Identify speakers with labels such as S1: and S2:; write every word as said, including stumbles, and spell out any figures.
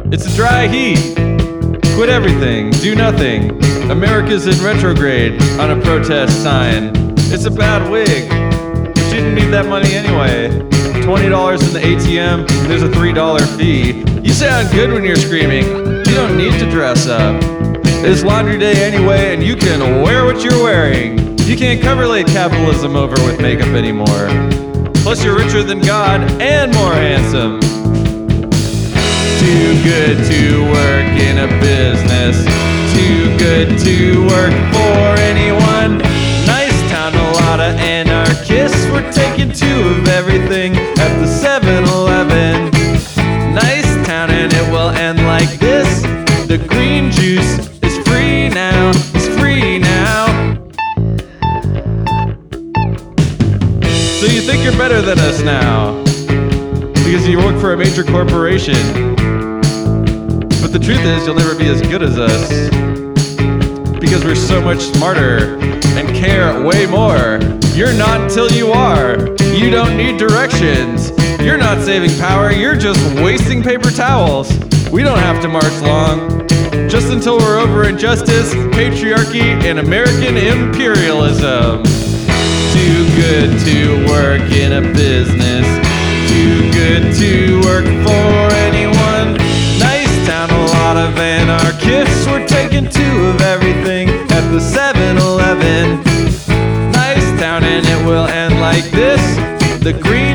S1: It's a dry heat. Quit everything, do nothing. America's in retrograde on a protest sign. It's a bad wig, but you didn't need that money anyway. twenty dollars in the A T M, there's a three dollar fee. You sound good when you're screaming, you don't need to dress up. It's laundry day anyway, and you can wear what you're wearing. You can't cover late capitalism over with makeup anymore. Plus you're richer than God and more handsome. Too good to work in a business. Too good to work for anyone. Nice town, a lot of anarchists. We're taking two of everything at the seven eleven. Nice town and it will end like this. The green juice is free now. It's free now. So you think you're better than us now because you work for a major corporation. But the truth is, you'll never be as good as us because we're so much smarter and care way more. You're not until you are. You don't need directions. You're not saving power, you're just wasting paper towels. We don't have to march long, just until we're over injustice, patriarchy, and American imperialism. Too good to work in a business. Too good to work for anyone. Nice town, a lot of anarchists. We're taking two of everything at the seven eleven. Nice town and it will end like this. The green